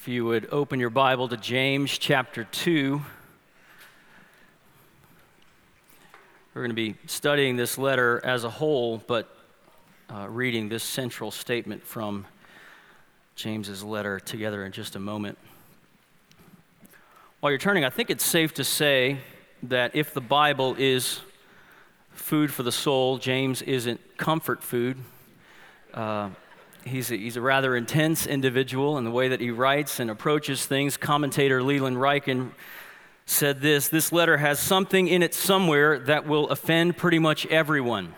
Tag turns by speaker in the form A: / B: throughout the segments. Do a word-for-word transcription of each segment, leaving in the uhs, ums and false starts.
A: If you would open your Bible to James chapter two. We're going to be studying this letter as a whole, but uh, reading this central statement from James's letter together in just a moment. While you're turning, I think it's safe to say that if the Bible is food for the soul, James isn't comfort food. Uh, He's a, he's a rather intense individual in the way that he writes and approaches things. Commentator Leland Ryken said this, "This letter has something in it somewhere that will offend pretty much everyone."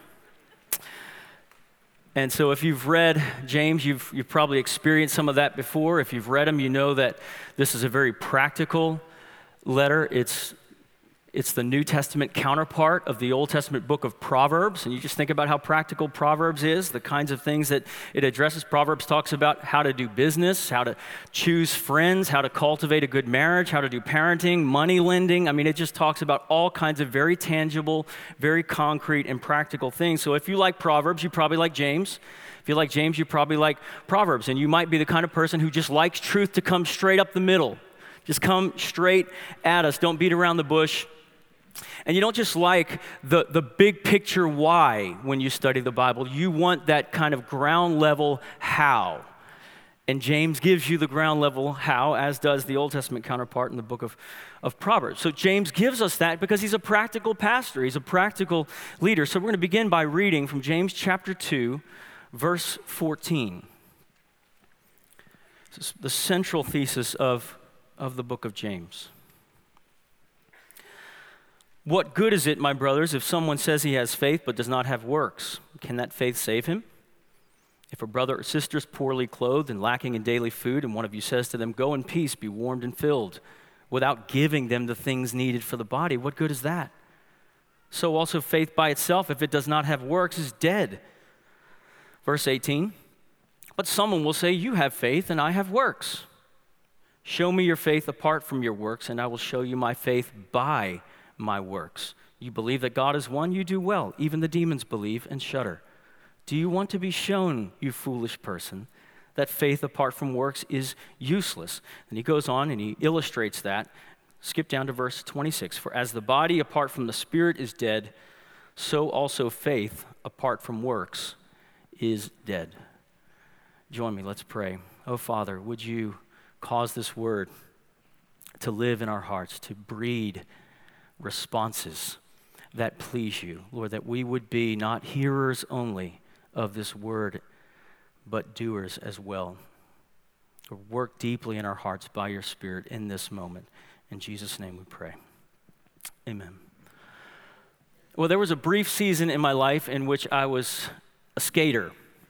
A: And so if you've read James, you've, you've probably experienced some of that before. If you've read him, you know that this is a very practical letter. It's It's the New Testament counterpart of the Old Testament book of Proverbs. And you just think about how practical Proverbs is, the kinds of things that it addresses. Proverbs talks about how to do business, how to choose friends, how to cultivate a good marriage, how to do parenting, money lending. I mean, it just talks about all kinds of very tangible, very concrete and practical things. So if you like Proverbs, you probably like James. If you like James, you probably like Proverbs. And you might be the kind of person who just likes truth to come straight up the middle. Just come straight at us. Don't beat around the bush. And you don't just like the, the big picture why when you study the Bible. You want that kind of ground level how. And James gives you the ground level how, as does the Old Testament counterpart in the book of, of Proverbs. So James gives us that because he's a practical pastor. He's a practical leader. So we're going to begin by reading from James chapter two, verse fourteen. This is the central thesis of, of the book of James. "What good is it, my brothers, if someone says he has faith but does not have works? Can that faith save him? If a brother or sister is poorly clothed and lacking in daily food, and one of you says to them, 'Go in peace, be warmed and filled,' without giving them the things needed for the body, what good is that? So also faith by itself, if it does not have works, is dead." Verse eighteen, "But someone will say, 'You have faith and I have works. Show me your faith apart from your works, and I will show you my faith by my works. You believe that God is one, you do well. Even the demons believe and shudder. Do you want to be shown, you foolish person, that faith apart from works is useless?'" And he goes on and he illustrates that. Skip down to verse twenty-six. "For as the body apart from the spirit is dead, so also faith apart from works is dead." Join me, let's pray. Oh Father, would you cause this word to live in our hearts, to breed responses that please you. Lord, that we would be not hearers only of this word, but doers as well. Lord, work deeply in our hearts by your Spirit in this moment. In Jesus' name we pray. Amen. Well, there was a brief season in my life in which I was a skater.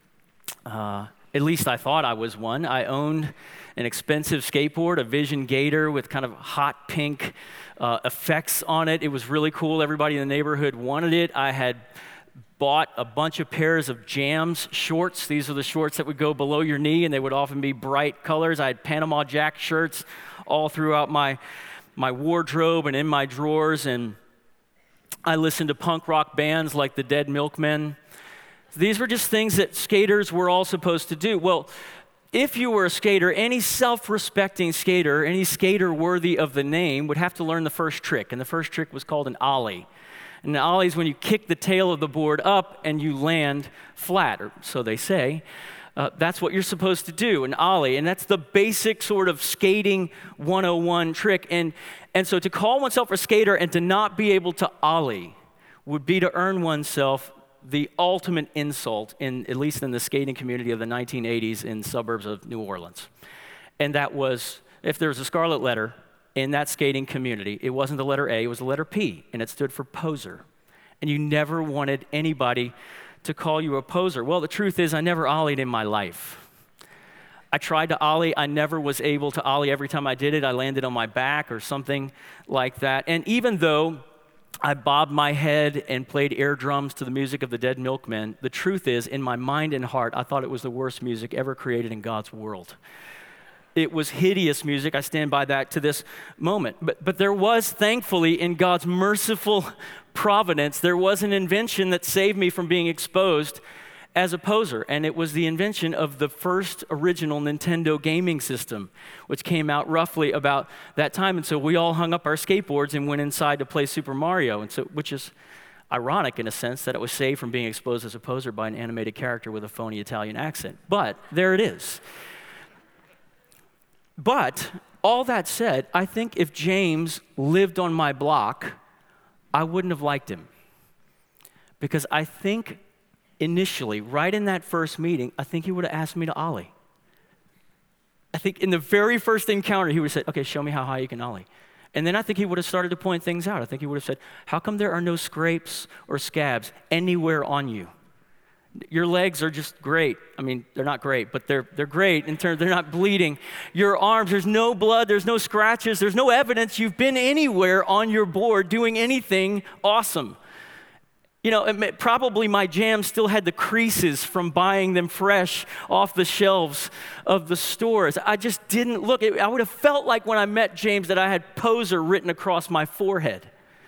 A: Uh, at least I thought I was one. I owned an expensive skateboard, a Vision Gator with kind of hot pink uh, effects on it. It was really cool. Everybody in the neighborhood wanted it. I had bought a bunch of pairs of Jams shorts. These are the shorts that would go below your knee, and they would often be bright colors. I had Panama Jack shirts all throughout my, my wardrobe and in my drawers, and I listened to punk rock bands like the Dead Milkmen. These were just things that skaters were all supposed to do. Well, if you were a skater, any self-respecting skater, any skater worthy of the name would have to learn the first trick. And the first trick was called an ollie. And an ollie is when you kick the tail of the board up and you land flat, or so they say. Uh, that's what you're supposed to do, an ollie. And that's the basic sort of skating one oh one trick. And, and so to call oneself a skater and to not be able to ollie would be to earn oneself the ultimate insult, in at least in the skating community of the nineteen eighties in suburbs of New Orleans. And that was, if there was a scarlet letter in that skating community, it wasn't the letter A, it was the letter P, and it stood for poser. And you never wanted anybody to call you a poser. Well, the truth is I never ollied in my life. I tried to ollie, I never was able to ollie. Every time I did it, I landed on my back or something like that. And even though I bobbed my head and played air drums to the music of the Dead Milkmen, the truth is, in my mind and heart, I thought it was the worst music ever created in God's world. It was hideous music. I stand by that to this moment. But, but there was, thankfully, in God's merciful providence, there was an invention that saved me from being exposed, as a poser, and it was the invention of the first original Nintendo gaming system, which came out roughly about that time. And so we all hung up our skateboards and went inside to play Super Mario, and so which is ironic in a sense that it was saved from being exposed as a poser by an animated character with a phony Italian accent. But there it is. But all that said, I think if James lived on my block, I wouldn't have liked him. Because I think initially, right in that first meeting, I think he would have asked me to ollie. I think in the very first encounter, he would have said, okay, show me how high you can ollie. And then I think he would have started to point things out. I think he would have said, how come there are no scrapes or scabs anywhere on you? Your legs are just great. I mean, they're not great, but they're they're great in terms, they're not bleeding. Your arms, there's no blood, there's no scratches, there's no evidence you've been anywhere on your board doing anything awesome. You know, it, probably my jams still had the creases from buying them fresh off the shelves of the stores. I just didn't look. I would have felt like when I met James that I had poser written across my forehead.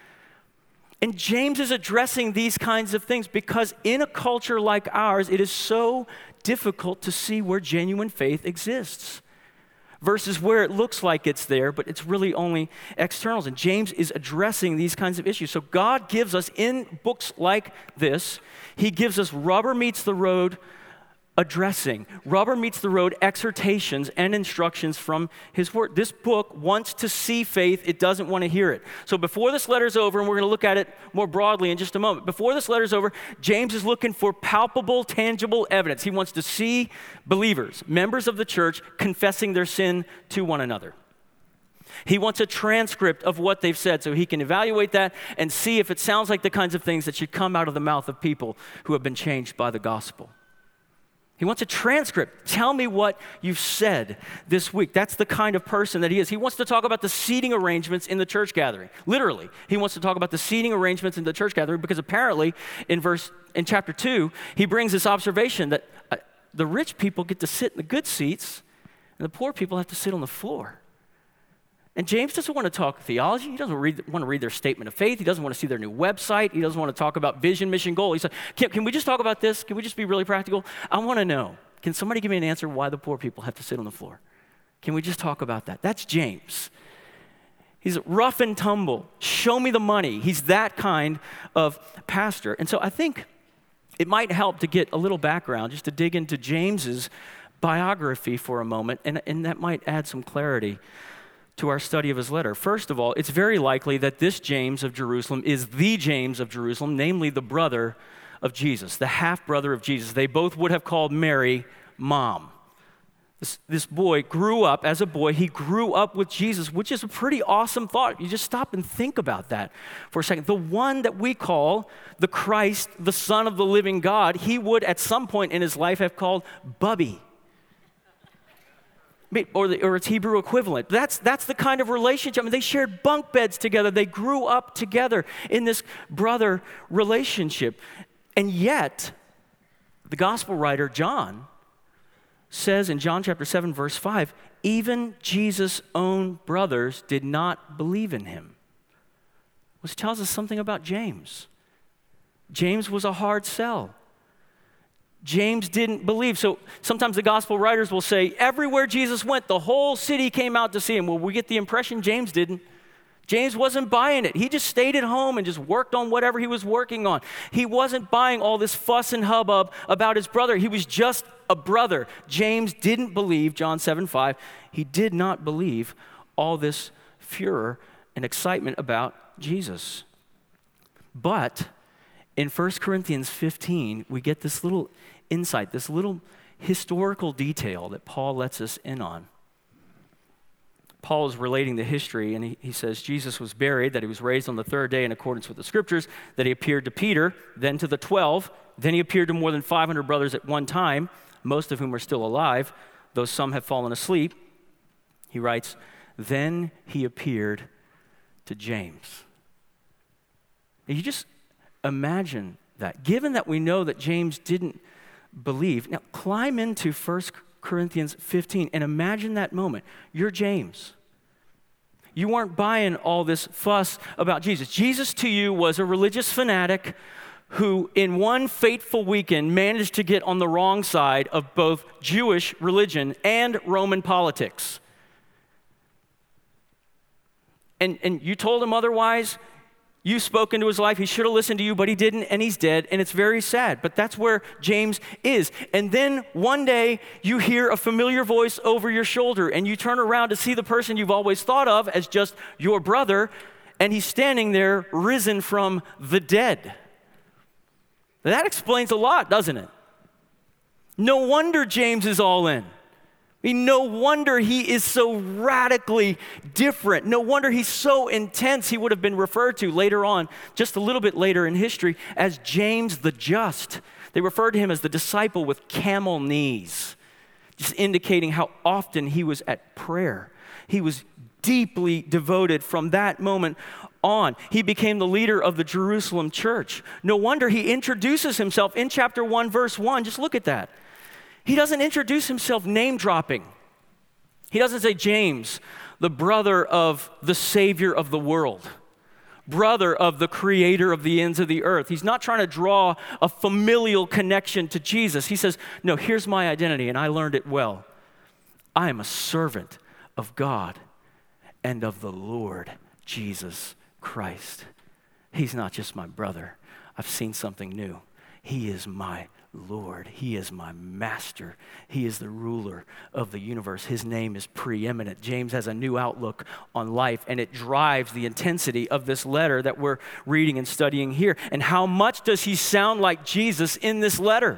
A: And James is addressing these kinds of things because in a culture like ours, it is so difficult to see where genuine faith exists versus where it looks like it's there, but it's really only externals. And James is addressing these kinds of issues. So God gives us, in books like this, he gives us rubber meets the road addressing, rubber meets the road exhortations and instructions from his word. This book wants to see faith. It doesn't want to hear it. So before this letter's over, and we're going to look at it more broadly in just a moment, before this letter's over, James is looking for palpable, tangible evidence. He wants to see believers, members of the church, confessing their sin to one another. He wants a transcript of what they've said so he can evaluate that and see if it sounds like the kinds of things that should come out of the mouth of people who have been changed by the gospel. He wants a transcript. Tell me what you've said this week. That's the kind of person that he is. He wants to talk about the seating arrangements in the church gathering. Literally, he wants to talk about the seating arrangements in the church gathering because apparently in verse in chapter two, he brings this observation that uh, the rich people get to sit in the good seats and the poor people have to sit on the floor. And James doesn't want to talk theology. He doesn't read, want to read their statement of faith. He doesn't want to see their new website. He doesn't want to talk about vision, mission, goal. He said, can, can we just talk about this? Can we just be really practical? I want to know. Can somebody give me an answer why the poor people have to sit on the floor? Can we just talk about that? That's James. He's rough and tumble. Show me the money. He's that kind of pastor. And so I think it might help to get a little background, just to dig into James's biography for a moment, and, and that might add some clarity to our study of his letter. First of all, it's very likely that this James of Jerusalem is the James of Jerusalem, namely the brother of Jesus, the half-brother of Jesus. They both would have called Mary mom. This, this boy grew up, as a boy, he grew up with Jesus, which is a pretty awesome thought. You just stop and think about that for a second. The one that we call the Christ, the Son of the living God, he would at some point in his life have called Bubby. Or, the, or its Hebrew equivalent. That's, that's the kind of relationship. I mean, they shared bunk beds together. They grew up together in this brother relationship. And yet, the gospel writer John says in John chapter seven, verse five, even Jesus' own brothers did not believe in him. Which tells us something about James. James was a hard sell. James didn't believe. So sometimes the gospel writers will say, everywhere Jesus went, the whole city came out to see him. Well, we get the impression James didn't. James wasn't buying it. He just stayed at home and just worked on whatever he was working on. He wasn't buying all this fuss and hubbub about his brother. He was just a brother. James didn't believe, John seven five, he did not believe all this furor and excitement about Jesus. But in First Corinthians fifteen, we get this little insight, this little historical detail that Paul lets us in on. Paul is relating the history, and he, he says Jesus was buried, that he was raised on the third day in accordance with the scriptures, that he appeared to Peter, then to the twelve, then he appeared to more than five hundred brothers at one time, most of whom are still alive, though some have fallen asleep. He writes, then he appeared to James. And you just imagine that. Given that we know that James didn't believe, now climb into First Corinthians fifteen and imagine that moment. You're James. You weren't buying all this fuss about Jesus. Jesus to you was a religious fanatic who in one fateful weekend managed to get on the wrong side of both Jewish religion and Roman politics. And, and you told him otherwise. You spoke into his life. He should have listened to you, but he didn't, and he's dead, and it's very sad. But that's where James is. And then one day, you hear a familiar voice over your shoulder, and you turn around to see the person you've always thought of as just your brother, and he's standing there risen from the dead. That explains a lot, doesn't it? No wonder James is all in. I mean, no wonder he is so radically different. No wonder he's so intense. He would have been referred to later on, just a little bit later in history, as James the Just. They referred to him as the disciple with camel knees, just indicating how often he was at prayer. He was deeply devoted from that moment on. He became the leader of the Jerusalem church. No wonder he introduces himself in chapter one, verse one. Just look at that. He doesn't introduce himself name dropping. He doesn't say, James, the brother of the Savior of the world, brother of the creator of the ends of the earth. He's not trying to draw a familial connection to Jesus. He says, no, here's my identity, and I learned it well. I am a servant of God and of the Lord Jesus Christ. He's not just my brother. I've seen something new. He is my Lord. He is my master. He is the ruler of the universe. His name is preeminent. James has a new outlook on life, and it drives the intensity of this letter that we're reading and studying here. And how much does he sound like Jesus in this letter?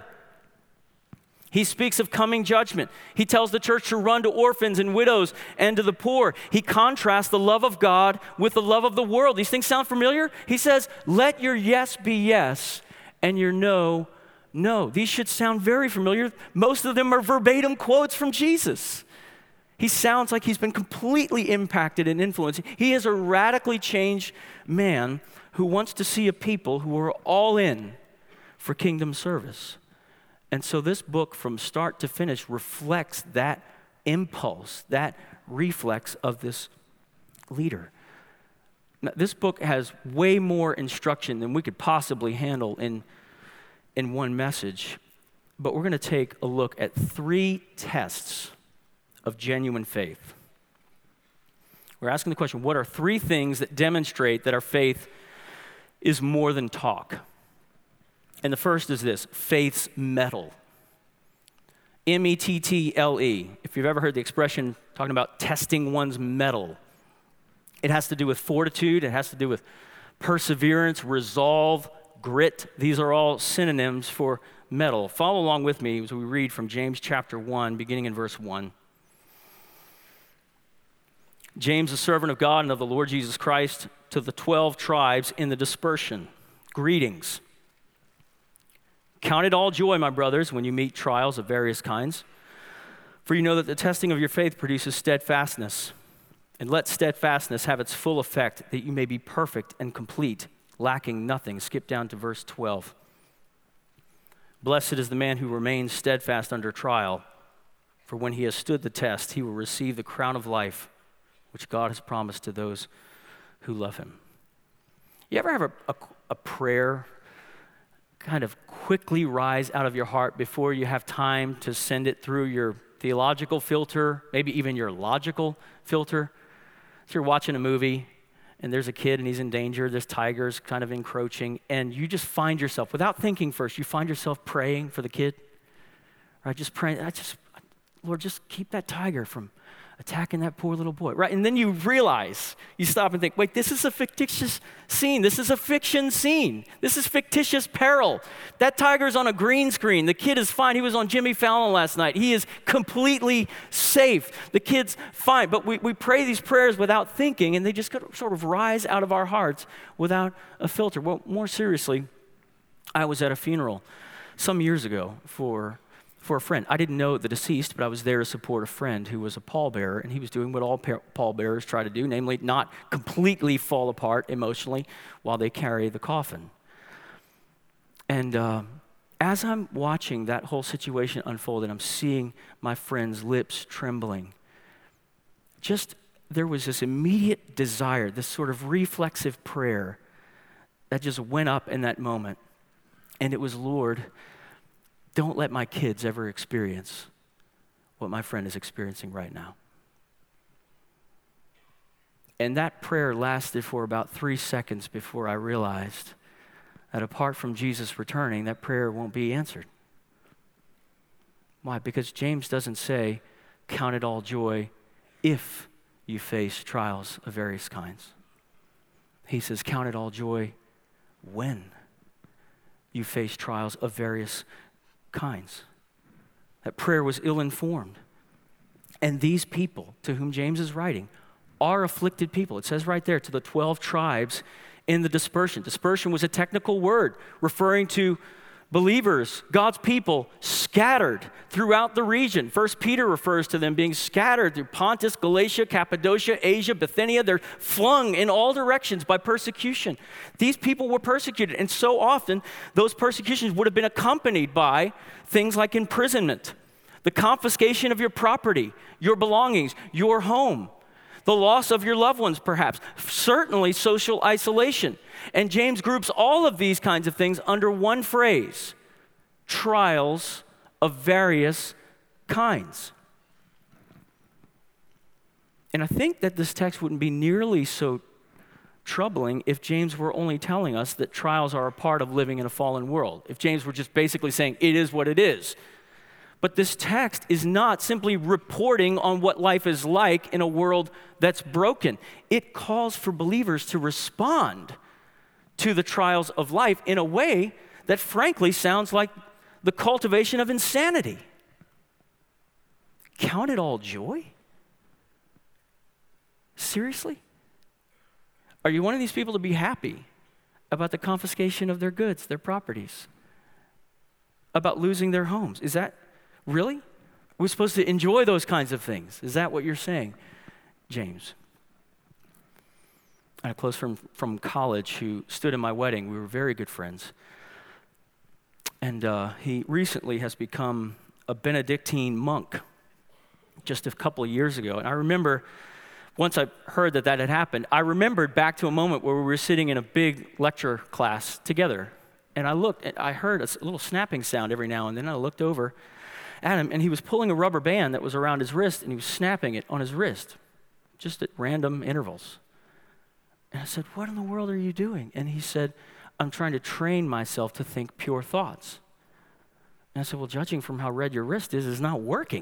A: He speaks of coming judgment. He tells the church to run to orphans and widows and to the poor. He contrasts the love of God with the love of the world. These things sound familiar? He says, let your yes be yes and your no, no. These should sound very familiar. Most of them are verbatim quotes from Jesus. He sounds like he's been completely impacted and influenced. He is a radically changed man who wants to see a people who are all in for kingdom service. And so this book from start to finish reflects that impulse, that reflex of this leader. Now, this book has way more instruction than we could possibly handle in, in one message, but we're going to take a look at three tests of genuine faith. We're asking the question, what are three things that demonstrate that our faith is more than talk? And the first is this, faith's mettle. M E T T L E. If you've ever heard the expression talking about testing one's mettle, it has to do with fortitude, it has to do with perseverance, resolve, grit. These are all synonyms for mettle. Follow along with me as we read from James chapter one, beginning in verse one. James, a servant of God and of the Lord Jesus Christ, to the twelve tribes in the dispersion. Greetings. Count it all joy, my brothers, when you meet trials of various kinds. For you know that the testing of your faith produces steadfastness. And let steadfastness have its full effect, that you may be perfect and complete, lacking nothing. Skip down to verse twelve. Blessed is the man who remains steadfast under trial, for when he has stood the test, he will receive the crown of life, which God has promised to those who love him. You ever have a, a, a prayer kind of quickly rise out of your heart before you have time to send it through your theological filter, maybe even your logical filter? So you're watching a movie, and there's a kid, and he's in danger. This tiger's kind of encroaching, and you just find yourself, without thinking first, you find yourself praying for the kid. Right? Just praying, I just, Lord, just keep that tiger from attacking that poor little boy, right? And then you realize, you stop and think, wait, this is a fictitious scene. This is a fiction scene. This is fictitious peril. That tiger's on a green screen. The kid is fine. He was on Jimmy Fallon last night. He is completely safe. The kid's fine. But we, we pray these prayers without thinking, and they just sort of rise out of our hearts without a filter. Well, more seriously, I was at a funeral some years ago for for a friend. I didn't know the deceased, but I was there to support a friend who was a pallbearer, and he was doing what all pallbearers try to do, namely not completely fall apart emotionally while they carry the coffin. And uh, as I'm watching that whole situation unfold, and I'm seeing my friend's lips trembling, just there was this immediate desire, this sort of reflexive prayer that just went up in that moment. And it was, Lord, don't let my kids ever experience what my friend is experiencing right now. And that prayer lasted for about three seconds before I realized that apart from Jesus returning, that prayer won't be answered. Why? Because James doesn't say, count it all joy if you face trials of various kinds. He says, count it all joy when you face trials of various kinds. That prayer was ill-informed. And these people to whom James is writing are afflicted people. It says right there, to the twelve tribes in the dispersion. Dispersion was a technical word referring to believers, God's people, scattered throughout the region. First Peter refers to them being scattered through Pontus, Galatia, Cappadocia, Asia, Bithynia. They're flung in all directions by persecution. These people were persecuted, and so often those persecutions would have been accompanied by things like imprisonment, the confiscation of your property, your belongings, your home, the loss of your loved ones perhaps, certainly social isolation. And James groups all of these kinds of things under one phrase: trials of various kinds. And I think that this text wouldn't be nearly so troubling if James were only telling us that trials are a part of living in a fallen world. If James were just basically saying, it is what it is. But this text is not simply reporting on what life is like in a world that's broken. It calls for believers to respond to the trials of life in a way that frankly sounds like the cultivation of insanity. Count it all joy? Seriously? Are you wanting these people to be happy about the confiscation of their goods, their properties, about losing their homes? Is that really? We're supposed to enjoy those kinds of things. Is that what you're saying, James? I had a close friend from college who stood in my wedding. We were very good friends. And uh, he recently has become a Benedictine monk just a couple of years ago. And I remember, once I heard that that had happened, I remembered back to a moment where we were sitting in a big lecture class together. And I looked, and I heard a little snapping sound every now and then. I looked over at him, and he was pulling a rubber band that was around his wrist, and he was snapping it on his wrist, just at random intervals. And I said, what in the world are you doing? And he said, I'm trying to train myself to think pure thoughts. And I said, well, judging from how red your wrist is, it's not working.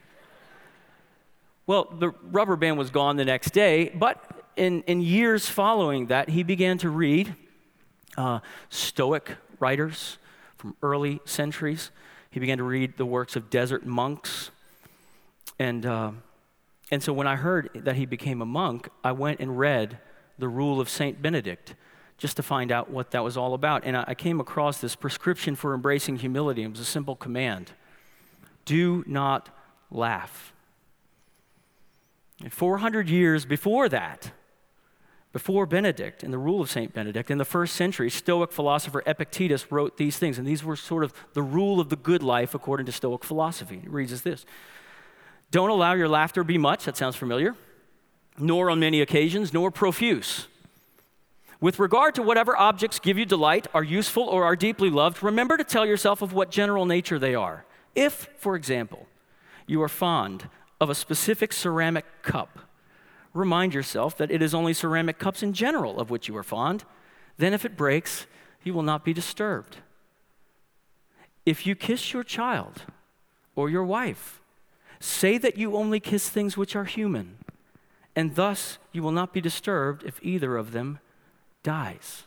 A: Well, the rubber band was gone the next day, but in, in years following that, he began to read uh, Stoic writers from early centuries. He began to read the works of desert monks. And, uh, and so when I heard that he became a monk, I went and read the Rule of Saint Benedict just to find out what that was all about. And I, I came across this prescription for embracing humility. It was a simple command: do not laugh. And four hundred years before that, before Benedict, in the Rule of Saint Benedict, in the first century, Stoic philosopher Epictetus wrote these things, and these were sort of the rule of the good life according to Stoic philosophy. It reads as this: don't allow your laughter be much, that sounds familiar, nor on many occasions, nor profuse. With regard to whatever objects give you delight, are useful, or are deeply loved, remember to tell yourself of what general nature they are. If, for example, you are fond of a specific ceramic cup, remind yourself that it is only ceramic cups in general of which you are fond. Then if it breaks, you will not be disturbed. If you kiss your child or your wife, say that you only kiss things which are human, and thus you will not be disturbed if either of them dies.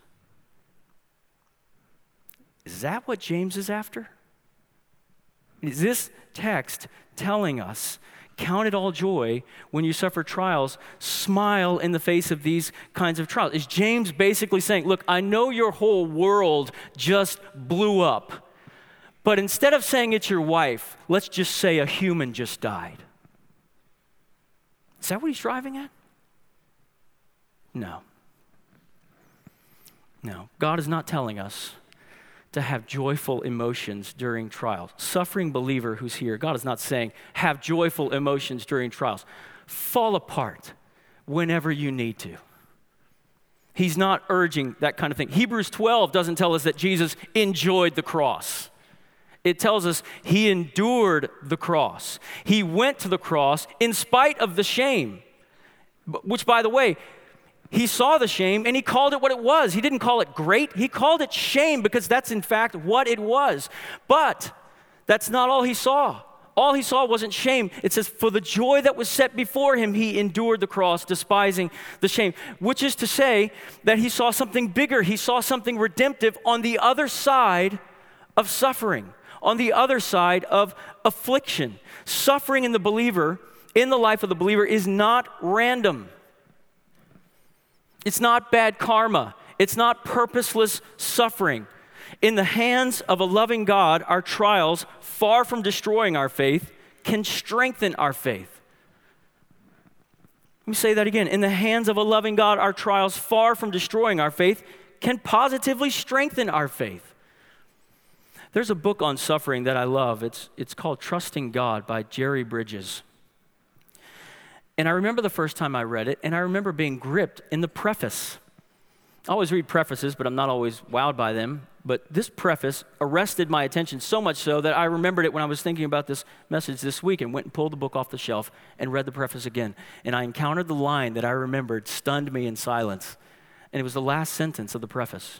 A: Is that what James is after? Is this text telling us, count it all joy when you suffer trials, smile in the face of these kinds of trials? Is James basically saying, look, I know your whole world just blew up, but instead of saying it's your wife, let's just say a human just died? Is that what he's driving at? No. No. God is not telling us to have joyful emotions during trials. Suffering believer who's here, God is not saying have joyful emotions during trials. Fall apart whenever you need to. He's not urging that kind of thing. Hebrews twelve doesn't tell us that Jesus enjoyed the cross. It tells us he endured the cross. He went to the cross in spite of the shame, which, by the way, he saw the shame and he called it what it was. He didn't call it great. He called it shame because that's in fact what it was. But that's not all he saw. All he saw wasn't shame. It says, for the joy that was set before him, he endured the cross, despising the shame. Which is to say that he saw something bigger. He saw something redemptive on the other side of suffering, on the other side of affliction. Suffering in the believer, in the life of the believer, is not random. It's not bad karma. It's not purposeless suffering. In the hands of a loving God, our trials, far from destroying our faith, can strengthen our faith. Let me say that again. In the hands of a loving God, our trials, far from destroying our faith, can positively strengthen our faith. There's a book on suffering that I love. It's, it's called Trusting God by Jerry Bridges. And I remember the first time I read it, and I remember being gripped in the preface. I always read prefaces, but I'm not always wowed by them. But this preface arrested my attention so much so that I remembered it when I was thinking about this message this week and went and pulled the book off the shelf and read the preface again. And I encountered the line that I remembered stunned me in silence. And it was the last sentence of the preface.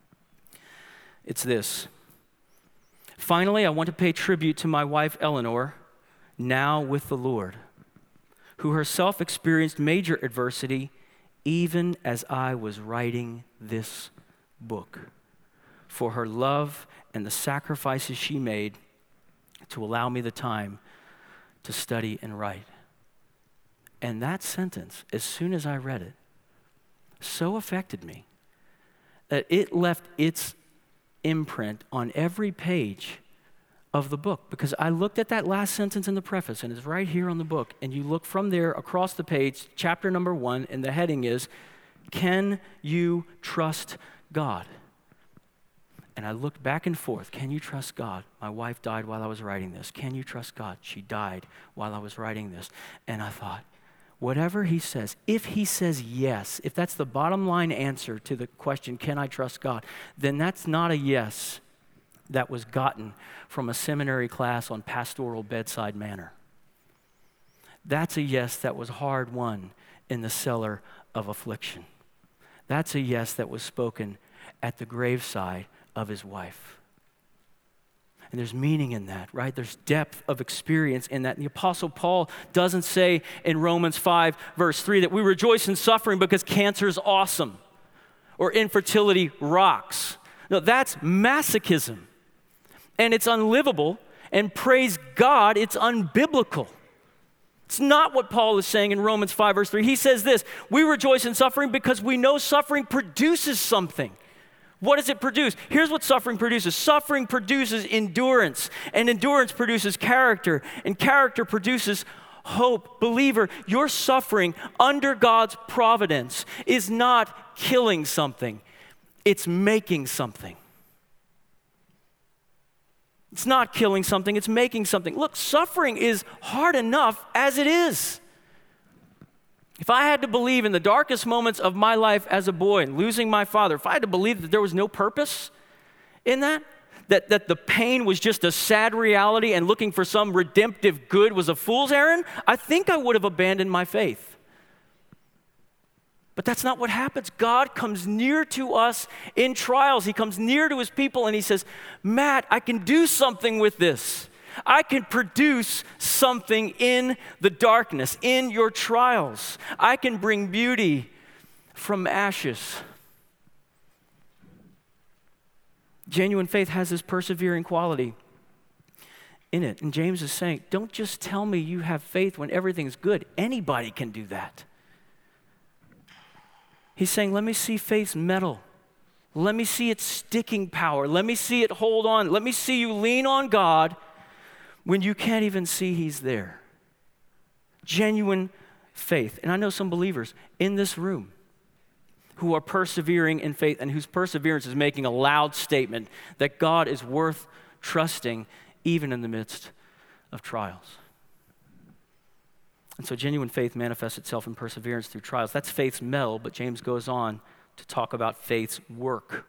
A: It's this: finally, I want to pay tribute to my wife, Eleanor, now with the Lord, who herself experienced major adversity even as I was writing this book, for her love and the sacrifices she made to allow me the time to study and write. And that sentence, as soon as I read it, so affected me that it left its imprint on every page of the book, because I looked at that last sentence in the preface, and it's right here on the book, and you look from there across the page, chapter number one, and the heading is, Can You Trust God? And I looked back and forth. Can you trust God? My wife died while I was writing this. Can you trust God? She died while I was writing this. And I thought, whatever he says, if he says yes, if that's the bottom line answer to the question, can I trust God? Then that's not a yes that was gotten from a seminary class on pastoral bedside manner. That's a yes that was hard won in the cellar of affliction. That's a yes that was spoken at the graveside of his wife. And there's meaning in that, right? There's depth of experience in that. And the Apostle Paul doesn't say in Romans five, verse three, that we rejoice in suffering because cancer's awesome or infertility rocks. No, that's masochism. And it's unlivable, and praise God, it's unbiblical. It's not what Paul is saying in Romans five, verse three. He says this: we rejoice in suffering because we know suffering produces something. What does it produce? Here's what suffering produces. Suffering produces endurance, and endurance produces character, and character produces hope. Believer, your suffering under God's providence is not killing something. It's making something. It's not killing something, it's making something. Look, suffering is hard enough as it is. If I had to believe in the darkest moments of my life as a boy and losing my father, if I had to believe that there was no purpose in that, that, that the pain was just a sad reality and looking for some redemptive good was a fool's errand, I think I would have abandoned my faith. But that's not what happens. God comes near to us in trials. He comes near to his people and he says, Matt, I can do something with this. I can produce something in the darkness, in your trials. I can bring beauty from ashes. Genuine faith has this persevering quality in it. And James is saying, don't just tell me you have faith when everything's good. Anybody can do that. He's saying, let me see faith's metal. Let me see its sticking power. Let me see it hold on. Let me see you lean on God when you can't even see he's there. Genuine faith. And I know some believers in this room who are persevering in faith and whose perseverance is making a loud statement that God is worth trusting even in the midst of trials. And so genuine faith manifests itself in perseverance through trials. That's faith's metal, but James goes on to talk about faith's work.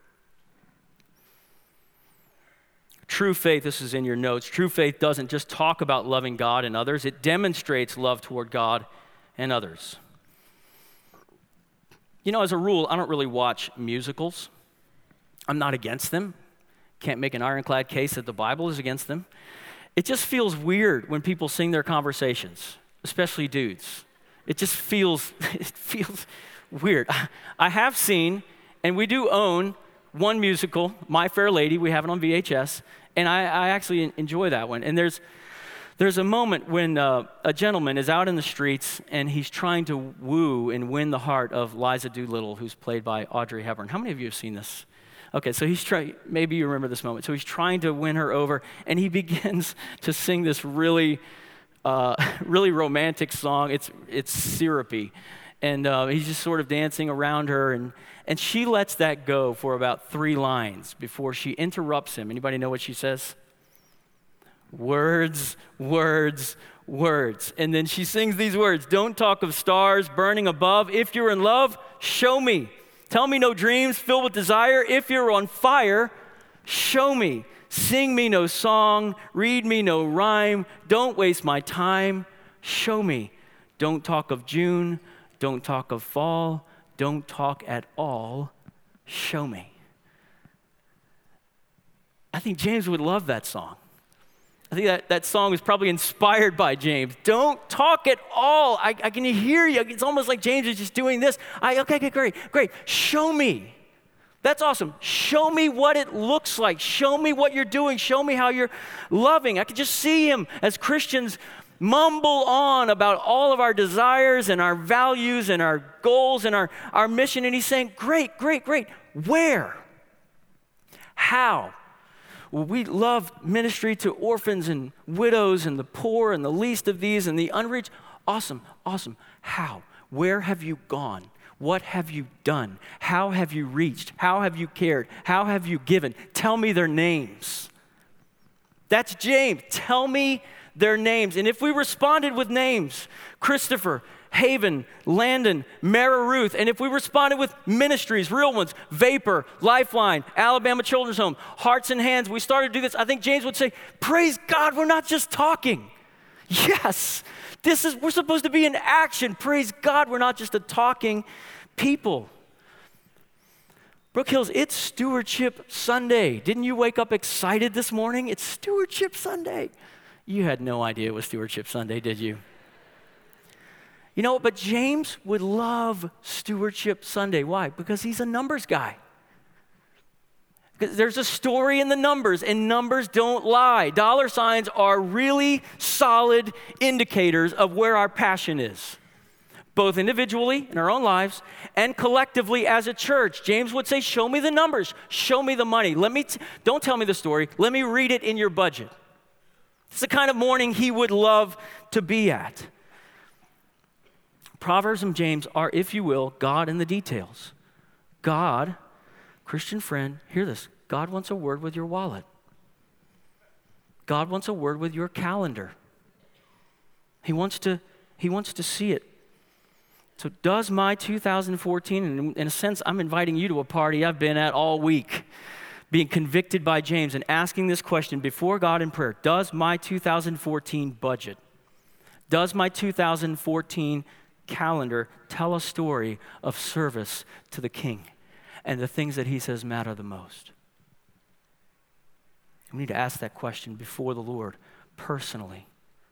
A: True faith, this is in your notes, true faith doesn't just talk about loving God and others, it demonstrates love toward God and others. You know, as a rule, I don't really watch musicals. I'm not against them. Can't make an ironclad case that the Bible is against them. It just feels weird when people sing their conversations, especially dudes. It just feels, it feels weird. I have seen, and we do own, one musical, My Fair Lady. We have it on V H S, and I, I actually enjoy that one. And there's there's a moment when uh, a gentleman is out in the streets, and he's trying to woo and win the heart of Liza Doolittle, who's played by Audrey Hepburn. How many of you have seen this? Okay, so he's trying, maybe you remember this moment. So he's trying to win her over, and he begins to sing this really, uh, really romantic song. It's it's syrupy. And uh, he's just sort of dancing around her, and, and she lets that go for about three lines before she interrupts him. Anybody know what she says? Words, words, words. And then she sings these words: don't talk of stars burning above. If you're in love, show me. Tell me no dreams filled with desire. If you're on fire, show me. Sing me no song, read me no rhyme. Don't waste my time, show me. Don't talk of June, don't talk of fall, don't talk at all, show me. I think James would love that song. I think that, that song is probably inspired by James. Don't talk at all. I, I can hear you. It's almost like James is just doing this. I, okay, okay, great, great. Show me. That's awesome. Show me what it looks like. Show me what you're doing. Show me how you're loving. I can just see him as Christians mumble on about all of our desires and our values and our goals and our, our mission. And he's saying, great, great, great. Where? How? Well, we love ministry to orphans and widows and the poor and the least of these and the unreached. Awesome, awesome. How? Where have you gone? What have you done? How have you reached? How have you cared? How have you given? Tell me their names. That's James. Tell me their names. And if we responded with names, Christopher, Haven, Landon, Mara Ruth, and if we responded with ministries, real ones, Vapor, Lifeline, Alabama Children's Home, Hearts and Hands, we started to do this, I think James would say, praise God, we're not just talking. Yes, this is, we're supposed to be in action. Praise God, we're not just a talking people. Brook Hills, it's Stewardship Sunday. Didn't you wake up excited this morning? It's Stewardship Sunday. You had no idea it was Stewardship Sunday, did you? You know, but James would love Stewardship Sunday. Why? Because he's a numbers guy. Because there's a story in the numbers, and numbers don't lie. Dollar signs are really solid indicators of where our passion is, both individually in our own lives and collectively as a church. James would say, show me the numbers, show me the money. Let me t- don't tell me the story, let me read it in your budget. It's the kind of morning he would love to be at. Proverbs and James are, if you will, God in the details. God, Christian friend, hear this. God wants a word with your wallet. God wants a word with your calendar. He wants to, he wants to see it. So does my two thousand fourteen, and in a sense, I'm inviting you to a party I've been at all week, being convicted by James and asking this question before God in prayer. Does my two thousand fourteen budget, does my two thousand fourteen calendar tell a story of service to the King and the things that he says matter the most? We need to ask that question before the Lord personally.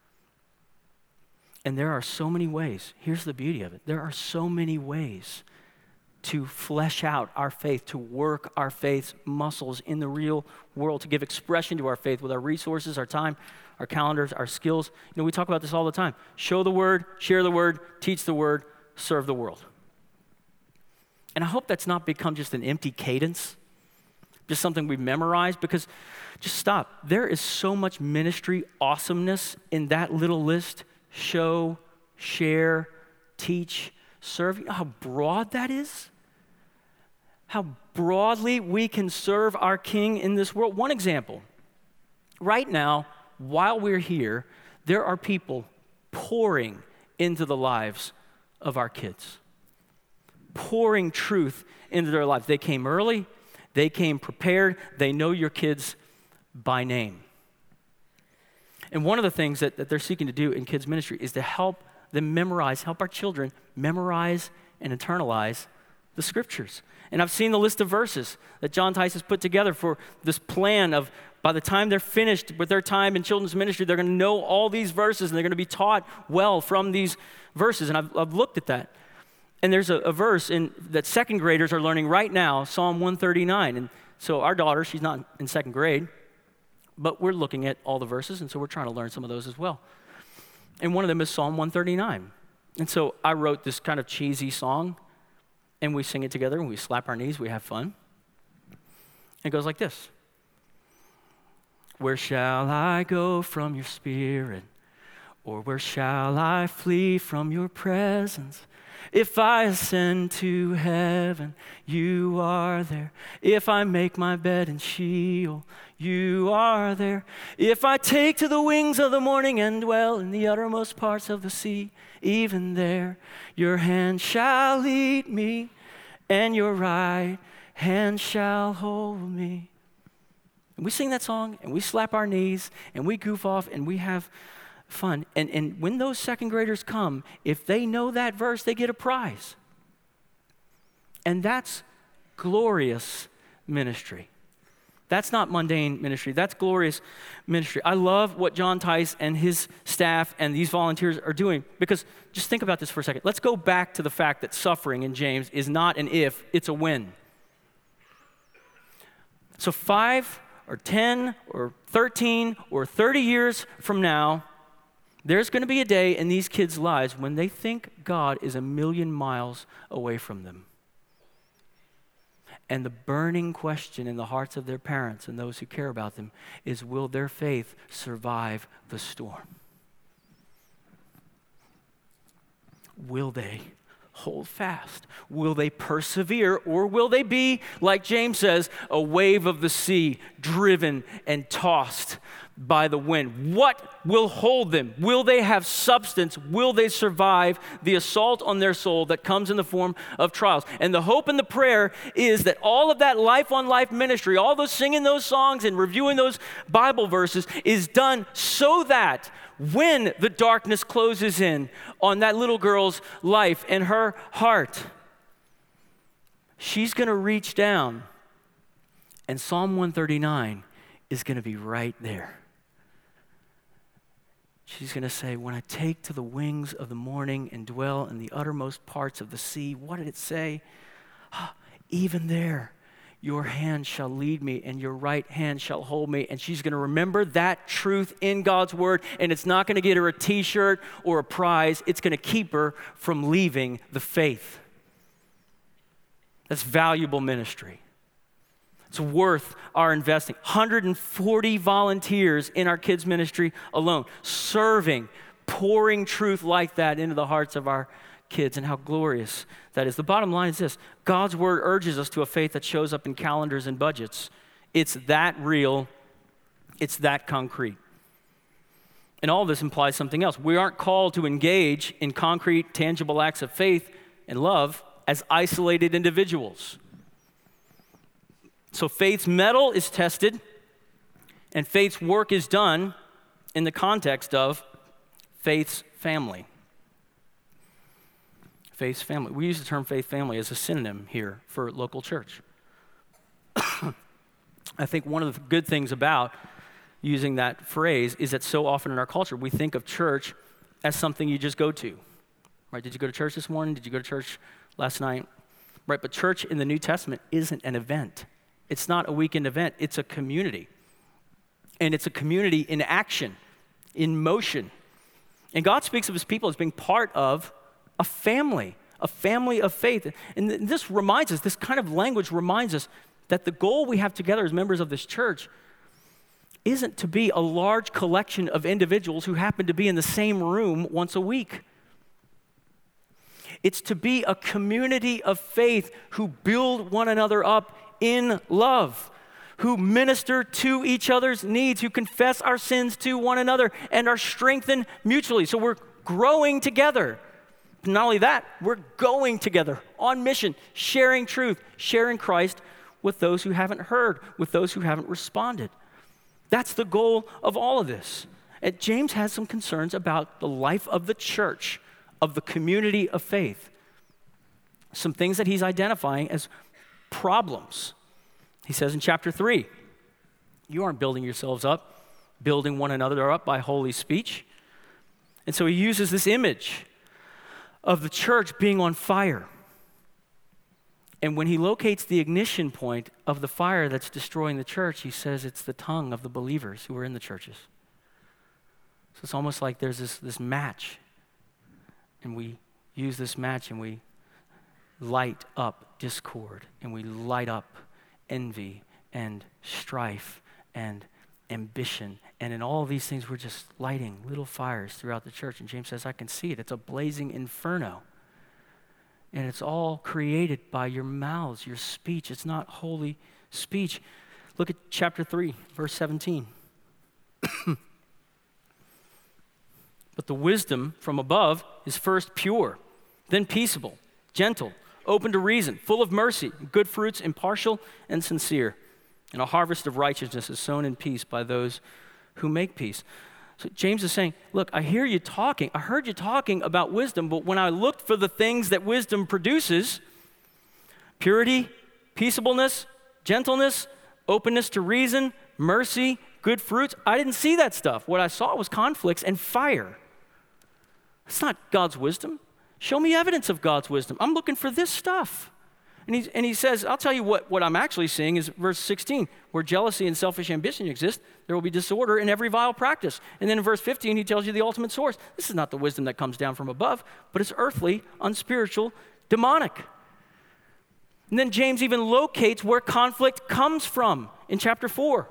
A: And there are so many ways. Here's the beauty of it. There are so many ways to flesh out our faith, to work our faith's muscles in the real world, to give expression to our faith with our resources, our time, our calendars, our skills. You know, we talk about this all the time. Show the word, share the word, teach the word, serve the world. And I hope that's not become just an empty cadence, just something we've memorized, because just stop. There is so much ministry awesomeness in that little list. Show, share, teach, serve. You know how broad that is? How broadly we can serve our King in this world. One example. Right now, while we're here, there are people pouring into the lives of our kids. pouring truth into their lives. They came early. They came prepared. They know your kids by name. And one of the things that, that they're seeking to do in kids ministry is to help them memorize, help our children memorize and internalize the scriptures. And I've seen the list of verses that John Tice has put together for this plan of by the time they're finished with their time in children's ministry, they're going to know all these verses and they're going to be taught well from these verses. And I've, I've looked at that. And there's a, a verse in, that second graders are learning right now, Psalm one thirty-nine. And so our daughter, she's not in second grade, but we're looking at all the verses, and so we're trying to learn some of those as well. And one of them is Psalm one thirty-nine. And so I wrote this kind of cheesy song, and we sing it together, and we slap our knees, we have fun. It goes like this. Where shall I go from your spirit? Or where shall I flee from your presence? If I ascend to heaven, you are there. If I make my bed in Sheol, you are there. If I take to the wings of the morning and dwell in the uttermost parts of the sea, even there, your hand shall lead me, and your right hand shall hold me. And we sing that song, and we slap our knees, and we goof off, and we have fun. And, and when those second graders come, if they know that verse, they get a prize. And that's glorious ministry. That's not mundane ministry. That's glorious ministry. I love what John Tice and his staff and these volunteers are doing, because just think about this for a second. Let's go back to the fact that suffering in James is not an if, it's a when. So five or ten or thirteen or thirty years from now, there's going to be a day in these kids' lives when they think God is a million miles away from them. And the burning question in the hearts of their parents and those who care about them is, will their faith survive the storm? Will they hold fast? Will they persevere? Or will they be, like James says, a wave of the sea, driven and tossed by the wind? What will hold them? Will they have substance? Will they survive the assault on their soul that comes in the form of trials? And the hope and the prayer is that all of that life-on-life ministry, all those singing those songs and reviewing those Bible verses is done so that when the darkness closes in on that little girl's life and her heart, she's going to reach down, and Psalm one thirty-nine is going to be right there. She's going to say, when I take to the wings of the morning and dwell in the uttermost parts of the sea, what did it say? Ah, even there, your hand shall lead me and your right hand shall hold me. And she's going to remember that truth in God's word, and it's not going to get her a t-shirt or a prize. It's going to keep her from leaving the faith. That's valuable ministry. It's worth our investing. one hundred forty volunteers in our kids' ministry alone, serving, pouring truth like that into the hearts of our kids, and how glorious that is. The bottom line is this: God's word urges us to a faith that shows up in calendars and budgets. It's that real. It's that concrete. And all of this implies something else. We aren't called to engage in concrete, tangible acts of faith and love as isolated individuals. So faith's mettle is tested, and faith's work is done in the context of faith's family. Faith's family. We use the term faith family as a synonym here for local church. I think one of the good things about using that phrase is that so often in our culture we think of church as something you just go to. Right? Did you go to church this morning? Did you go to church last night? Right? But church in the New Testament isn't an event. It's not a weekend event. It's a community. And it's a community in action, in motion. And God speaks of his people as being part of a family, a family of faith. And this reminds us, this kind of language reminds us that the goal we have together as members of this church isn't to be a large collection of individuals who happen to be in the same room once a week. It's to be a community of faith who build one another up in love, who minister to each other's needs, who confess our sins to one another and are strengthened mutually. So we're growing together. Not only that, we're going together on mission, sharing truth, sharing Christ with those who haven't heard, with those who haven't responded. That's the goal of all of this. And James has some concerns about the life of the church, of the community of faith. Some things that he's identifying as problems. He says in chapter three, you aren't building yourselves up, building one another up by holy speech. And so he uses this image of the church being on fire. And when he locates the ignition point of the fire that's destroying the church, he says it's the tongue of the believers who are in the churches. So it's almost like there's this, this match, and we use this match and we light up discord, and we light up envy and strife and ambition. And in all of these things, we're just lighting little fires throughout the church. And James says, I can see it. It's a blazing inferno. And it's all created by your mouths, your speech. It's not holy speech. Look at chapter three, verse seventeen. But the wisdom from above is first pure, then peaceable, gentle, open to reason, full of mercy, good fruits, impartial and sincere. And a harvest of righteousness is sown in peace by those who make peace. So James is saying, look, I hear you talking. I heard you talking about wisdom, but when I looked for the things that wisdom produces, purity, peaceableness, gentleness, openness to reason, mercy, good fruits, I didn't see that stuff. What I saw was conflicts and fire. It's not God's wisdom. Show me evidence of God's wisdom. I'm looking for this stuff. And he, and he says, I'll tell you what, what I'm actually seeing is verse sixteen, where jealousy and selfish ambition exist, there will be disorder in every vile practice. And then in verse fifteen, he tells you the ultimate source. This is not the wisdom that comes down from above, but it's earthly, unspiritual, demonic. And then James even locates where conflict comes from in chapter four.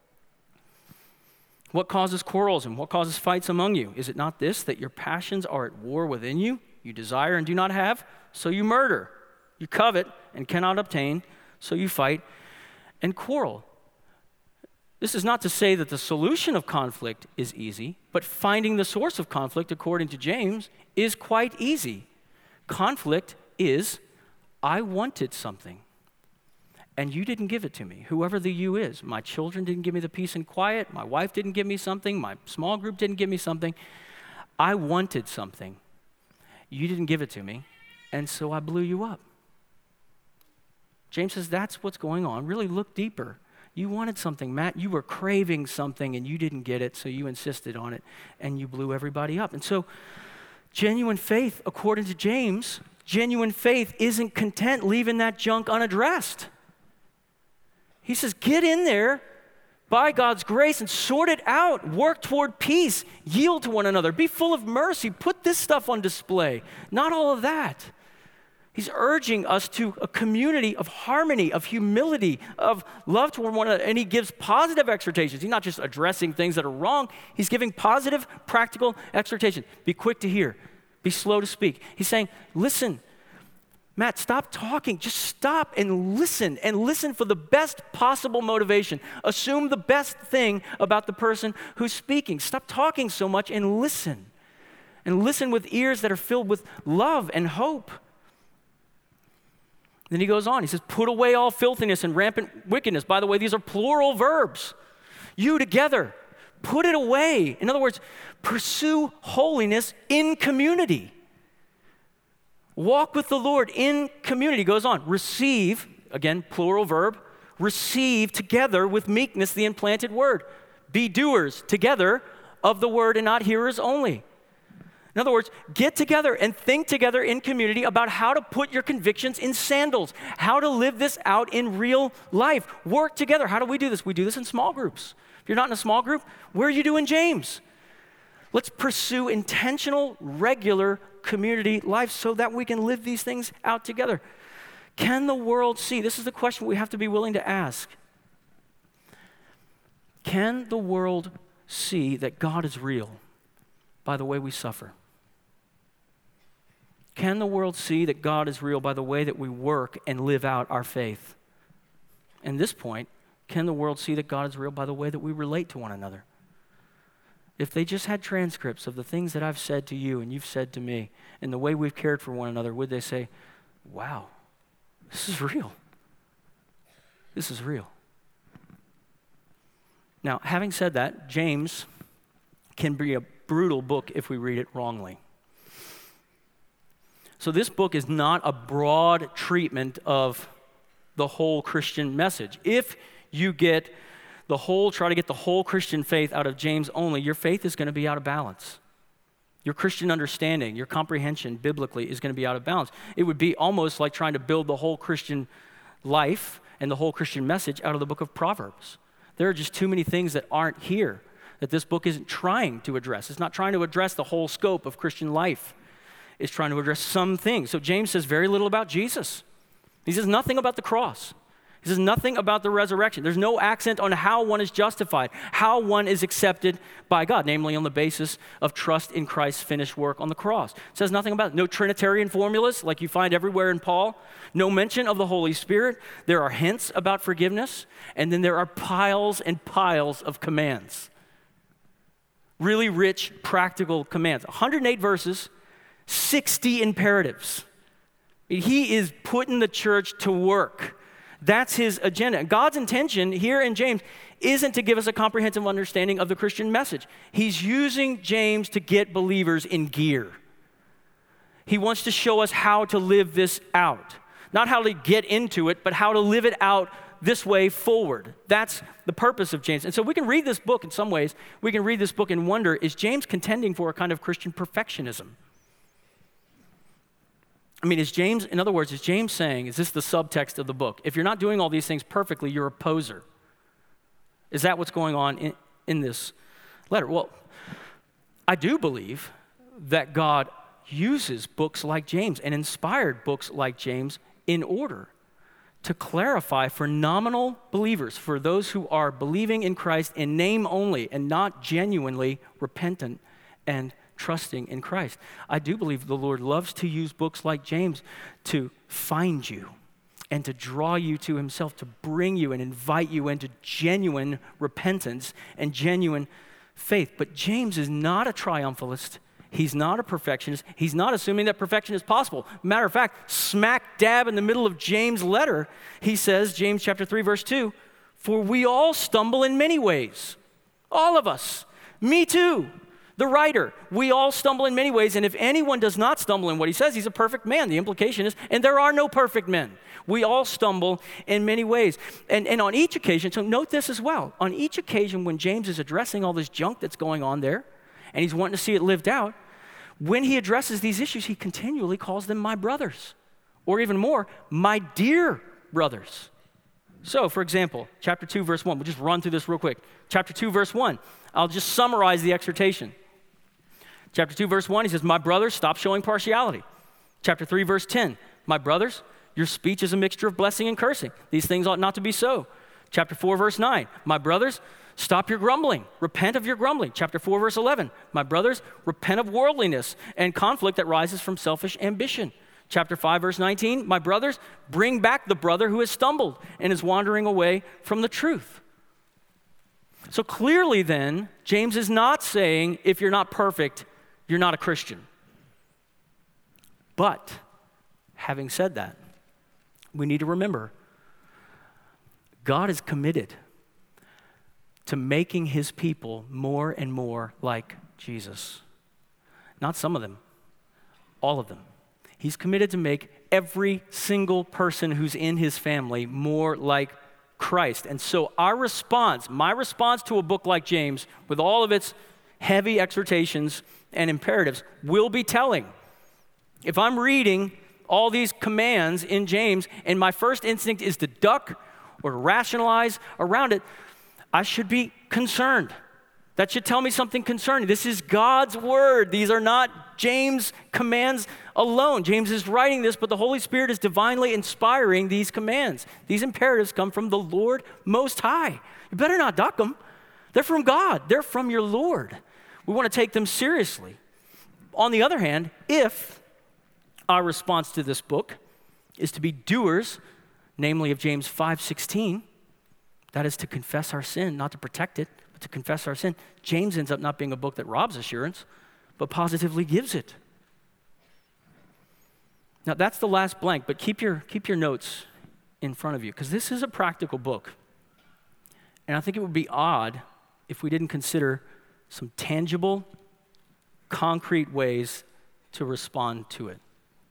A: What causes quarrels and what causes fights among you? Is it not this, that your passions are at war within you? You desire and do not have, so you murder. You covet and cannot obtain, so you fight and quarrel. This is not to say that the solution of conflict is easy, but finding the source of conflict, according to James, is quite easy. Conflict is, I wanted something, and you didn't give it to me, whoever the you is. My children didn't give me the peace and quiet. My wife didn't give me something. My small group didn't give me something. I wanted something. You didn't give it to me, and so I blew you up. James says that's what's going on. Really look deeper. You wanted something, Matt. You were craving something, and you didn't get it, so you insisted on it, and you blew everybody up. And so genuine faith, according to James, genuine faith isn't content leaving that junk unaddressed. He says, get in there by God's grace and sort it out. Work toward peace. Yield to one another. Be full of mercy. Put this stuff on display. Not all of that. He's urging us to a community of harmony, of humility, of love toward one another. And he gives positive exhortations. He's not just addressing things that are wrong. He's giving positive, practical exhortation. Be quick to hear. Be slow to speak. He's saying, listen, Matt, stop talking. Just stop and listen, and listen for the best possible motivation. Assume the best thing about the person who's speaking. Stop talking so much and listen. And listen with ears that are filled with love and hope. Then he goes on. He says, put away all filthiness and rampant wickedness. By the way, these are plural verbs. You together, put it away. In other words, pursue holiness in community. Walk with the Lord in community. Goes on. Receive, again, plural verb, receive together with meekness the implanted word. Be doers together of the word and not hearers only. In other words, get together and think together in community about how to put your convictions in sandals, how to live this out in real life. Work together. How do we do this? We do this in small groups. If you're not in a small group, where are you doing, James? Let's pursue intentional, regular community life so that we can live these things out together. Can the world see? This is the question we have to be willing to ask. Can the world see that God is real by the way we suffer? Can the world see that God is real by the way that we work and live out our faith? And this point, can the world see that God is real by the way that we relate to one another? if they just had transcripts of the things that I've said to you and you've said to me and the way we've cared for one another, would they say, wow, this is real. This is real. Now, having said that, James can be a brutal book if we read it wrongly. So this book is not a broad treatment of the whole Christian message. If you get the whole, try to get the whole Christian faith out of James only, your faith is going to be out of balance. Your Christian understanding, your comprehension biblically is going to be out of balance. It would be almost like trying to build the whole Christian life and the whole Christian message out of the book of Proverbs. There are just too many things that aren't here that this book isn't trying to address. It's not trying to address the whole scope of Christian life. It's trying to address some things. So James says very little about Jesus. He says nothing about the cross. He says nothing about the resurrection. There's no accent on how one is justified, how one is accepted by God, namely on the basis of trust in Christ's finished work on the cross. It says nothing about it. No Trinitarian formulas like you find everywhere in Paul. No mention of the Holy Spirit. There are hints about forgiveness, and then there are piles and piles of commands. Really rich, practical commands. one hundred eight verses, sixty imperatives. He is putting the church to work. That's his agenda. God's intention here in James isn't to give us a comprehensive understanding of the Christian message. He's using James to get believers in gear. He wants to show us how to live this out. Not how to get into it, but how to live it out this way forward. That's the purpose of James. And so we can read this book in some ways. We can read this book and wonder, is James contending for a kind of Christian perfectionism? I mean, is James, in other words, is James saying, is this the subtext of the book? If you're not doing all these things perfectly, you're a poser. Is that what's going on in, in this letter? Well, I do believe that God uses books like James and inspired books like James in order to clarify for nominal believers, for those who are believing in Christ in name only and not genuinely repentant and trusting in Christ. I do believe the Lord loves to use books like James to find you and to draw you to himself, to bring you and invite you into genuine repentance and genuine faith. But James is not a triumphalist. He's not a perfectionist. He's not assuming that perfection is possible. Matter of fact, smack dab in the middle of James' letter, he says, James chapter three, verse two, for we all stumble in many ways. All of us. Me too. The writer, we all stumble in many ways, and if anyone does not stumble in what he says, he's a perfect man. The implication is, and there are no perfect men. We all stumble in many ways. And, and on each occasion, so note this as well, on each occasion when James is addressing all this junk that's going on there, and he's wanting to see it lived out, when he addresses these issues, he continually calls them my brothers, or even more, my dear brothers. So, for example, chapter two, verse one, we'll just run through this real quick. Chapter two, verse one, I'll just summarize the exhortation. Chapter two, verse one, he says, my brothers, stop showing partiality. Chapter three, verse ten, my brothers, your speech is a mixture of blessing and cursing. These things ought not to be so. Chapter four, verse nine, my brothers, stop your grumbling. Repent of your grumbling. Chapter four, verse eleven, my brothers, repent of worldliness and conflict that rises from selfish ambition. Chapter five, verse nineteen, my brothers, bring back the brother who has stumbled and is wandering away from the truth. So clearly then, James is not saying if you're not perfect, you're not a Christian. But having said that, we need to remember God is committed to making his people more and more like Jesus. Not some of them, all of them. He's committed to make every single person who's in his family more like Christ. And so our response, my response to a book like James, with all of its heavy exhortations and imperatives, will be telling. If I'm reading all these commands in James and my first instinct is to duck or to rationalize around it, I should be concerned. That should tell me something concerning. This is God's word. These are not James' commands alone. James is writing this, but the Holy Spirit is divinely inspiring these commands. These imperatives come from the Lord Most High. You better not duck them. They're from God. They're from your Lord. We want to take them seriously. On the other hand, if our response to this book is to be doers, namely of James five sixteen, that is to confess our sin, not to protect it, but to confess our sin, James ends up not being a book that robs assurance, but positively gives it. Now that's the last blank, but keep your, keep your notes in front of you, because this is a practical book. And I think it would be odd if we didn't consider some tangible, concrete ways to respond to it.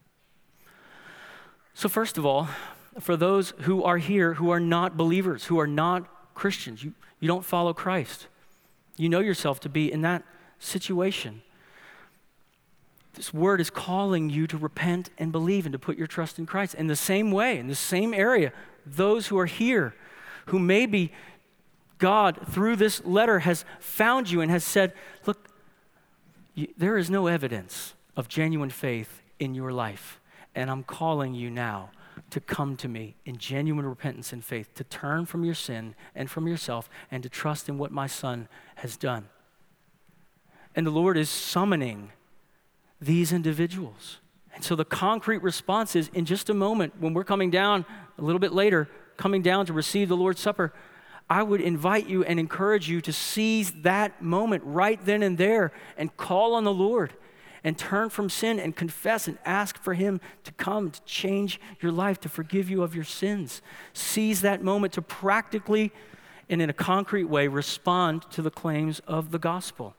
A: So first of all, for those who are here who are not believers, who are not Christians, you, you don't follow Christ, you know yourself to be in that situation. This word is calling you to repent and believe and to put your trust in Christ. In the same way, in the same area, those who are here, who maybe God, through this letter, has found you and has said, look, you, there is no evidence of genuine faith in your life, and I'm calling you now to come to me in genuine repentance and faith, to turn from your sin and from yourself and to trust in what my Son has done. And the Lord is summoning these individuals. And so the concrete response is, in just a moment, when we're coming down a little bit later, coming down to receive the Lord's Supper, I would invite you and encourage you to seize that moment right then and there and call on the Lord and turn from sin and confess and ask for him to come to change your life, to forgive you of your sins. Seize that moment to practically and in a concrete way respond to the claims of the gospel.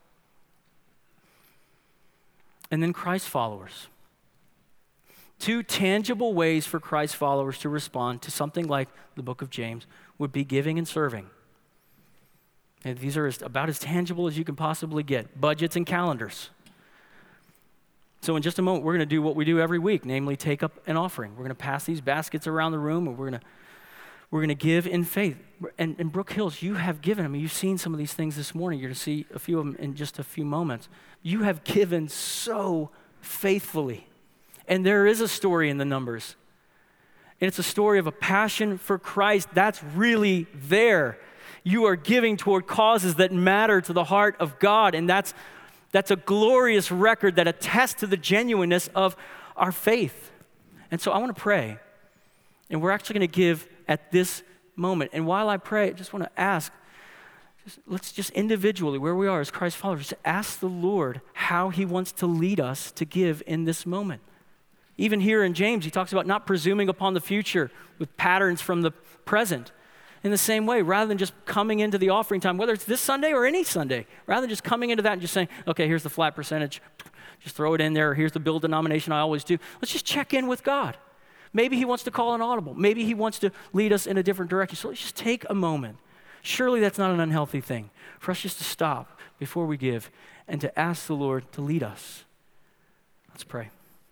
A: And then Christ followers. Two tangible ways for Christ followers to respond to something like the book of James would be giving and serving. And these are as, about as tangible as you can possibly get. Budgets and calendars. So in just a moment, we're going to do what we do every week, namely take up an offering. We're going to pass these baskets around the room, and we're going to we're going to give in faith. And, and Brook Hills, you have given. I mean, you've seen some of these things this morning. You're going to see a few of them in just a few moments. You have given so faithfully. And there is a story in the numbers. And it's a story of a passion for Christ. That's really there. You are giving toward causes that matter to the heart of God. And that's that's a glorious record that attests to the genuineness of our faith. And so I want to pray. And we're actually going to give at this moment. And while I pray, I just want to ask, just, let's just individually, where we are as Christ followers, just ask the Lord how he wants to lead us to give in this moment. Even here in James, he talks about not presuming upon the future with patterns from the present. In the same way, rather than just coming into the offering time, whether it's this Sunday or any Sunday, rather than just coming into that and just saying, okay, here's the flat percentage, just throw it in there, here's the bill denomination I always do. Let's just check in with God. Maybe he wants to call an audible. Maybe he wants to lead us in a different direction. So let's just take a moment. Surely that's not an unhealthy thing for us just to stop before we give and to ask the Lord to lead us. Let's pray.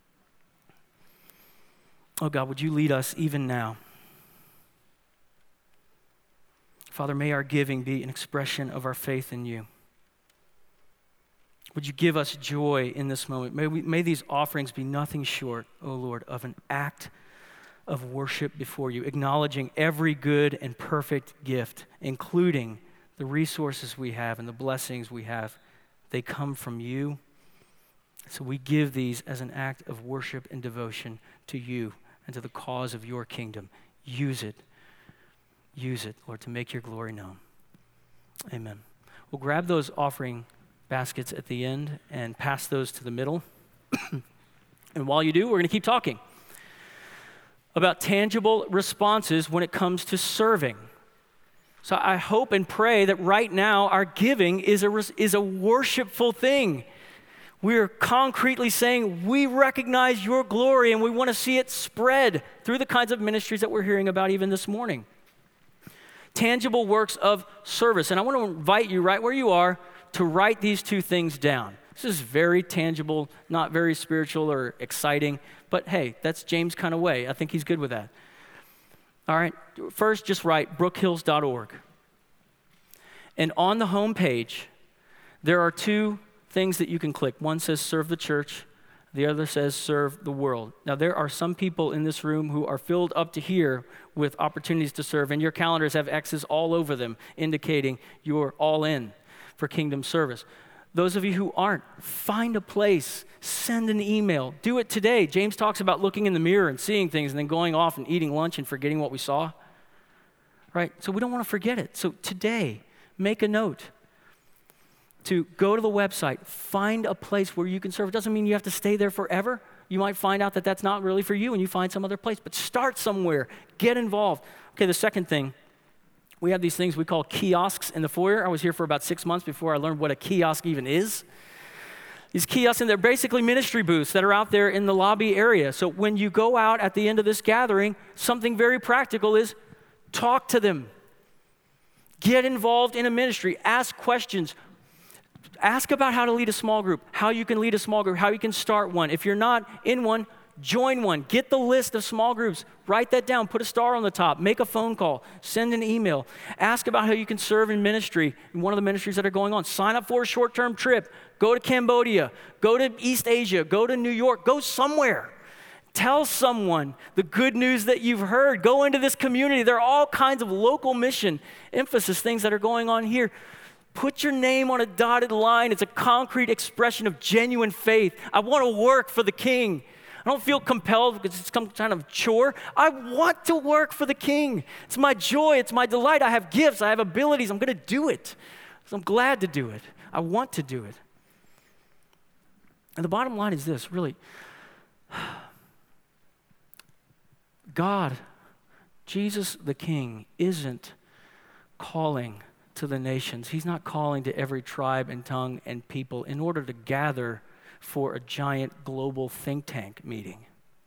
A: Oh God, would you lead us even now? Father, may our giving be an expression of our faith in you. Would you give us joy in this moment? May, we, may these offerings be nothing short, O Lord, of an act of worship before you, acknowledging every good and perfect gift, including the resources we have and the blessings we have. They come from you. So we give these as an act of worship and devotion to you and to the cause of your kingdom. Use it. Use it, Lord, to make your glory known. Amen. We'll grab those offering baskets at the end and pass those to the middle. And while you do, we're going to keep talking about tangible responses when it comes to serving. So I hope and pray that right now our giving is a, is a worshipful thing. We're concretely saying we recognize your glory and we want to see it spread through the kinds of ministries that we're hearing about even this morning. Tangible works of service. And I want to invite you right where you are to write these two things down. This is very tangible, not very spiritual or exciting, but hey, that's James' kind of way. I think he's good with that. All right, first just write brook hills dot org. And on the home page, there are two things that you can click. One says serve the church. The other says serve the world. Now, there are some people in this room who are filled up to here with opportunities to serve, and your calendars have X's all over them indicating you're all in for kingdom service. Those of you who aren't, find a place, send an email, do it today. James talks about looking in the mirror and seeing things and then going off and eating lunch and forgetting what we saw, right? So we don't want to forget it. So today, make a note. to go to the website, find a place where you can serve. It doesn't mean you have to stay there forever. You might find out that that's not really for you and you find some other place, but start somewhere, get involved. Okay, the second thing, we have these things we call kiosks in the foyer. I was here for about six months before I learned what a kiosk even is. These kiosks, and they're basically ministry booths that are out there in the lobby area. So when you go out at the end of this gathering, something very practical is talk to them. Get involved in a ministry, ask questions. Ask about how to lead a small group, how you can lead a small group, how you can start one. If you're not in one, join one. Get the list of small groups. Write that down. Put a star on the top. Make a phone call. Send an email. Ask about how you can serve in ministry, in one of the ministries that are going on. Sign up for a short-term trip. Go to Cambodia. Go to East Asia. Go to New York. Go somewhere. Tell someone the good news that you've heard. Go into this community. There are all kinds of local mission emphasis things that are going on here. Put your name on a dotted line. It's a concrete expression of genuine faith. I want to work for the King. I don't feel compelled because it's some kind of chore. I want to work for the King. It's my joy. It's my delight. I have gifts. I have abilities. I'm going to do it. So I'm glad to do it. I want to do it. And the bottom line is this, really. God, Jesus the King, isn't calling to the nations. He's not calling to every tribe and tongue and people in order to gather for a giant global think tank meeting.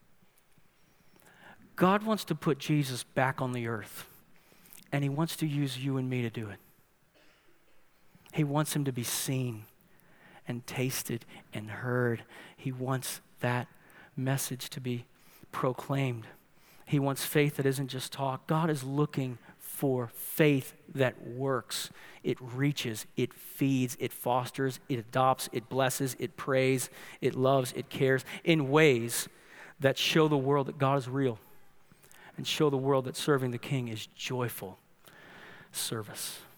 A: God wants to put Jesus back on the earth, and he wants to use you and me to do it. He wants him to be seen and tasted and heard. He wants that message to be proclaimed. He wants faith that isn't just talk. God is looking for faith that works. It reaches, it feeds, it fosters, it adopts, it blesses, it prays, it loves, it cares in ways that show the world that God is real and show the world that serving the King is joyful service.